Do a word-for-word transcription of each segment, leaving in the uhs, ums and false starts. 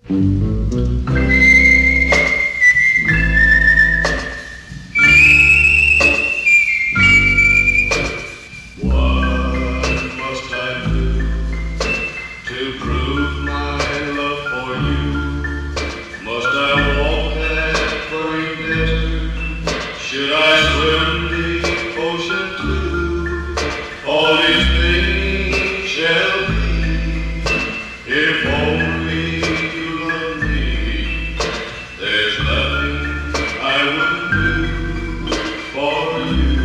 must I do to prove my love for you? Must I walk that burning desert? Should I swim the ocean too? All these things shall be, if only you love me. There's nothing I wouldn't do for you.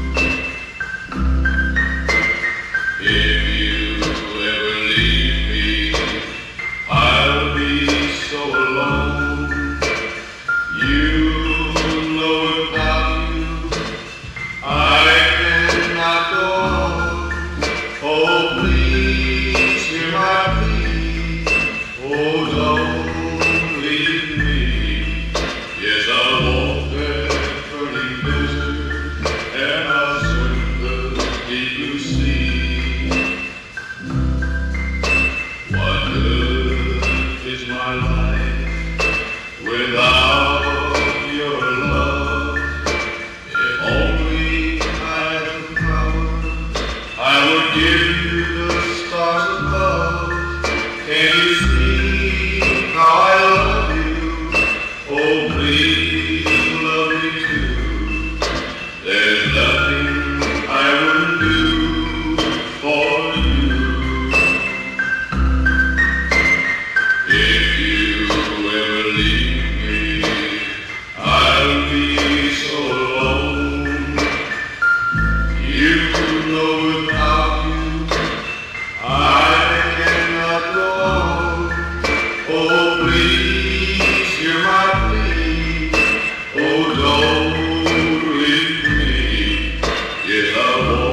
If you ever leave me, I'll be so alone. You know without you, I cannot go on. Oh, please hear my plea. Oh, don't leave me. Yes, I'll walk that burning desert, and I'll swim the deep blue sea. What good is my life without your love? If only I had the power, I would give you the stars above. Can you see how I love you? Oh, please love me too. There's nothing I wouldn't do for you. If you ever leave me, I'll be so alone. You know without you, I cannot go on. Oh, please hear my plea. Oh, don't leave me. Yes, I won't.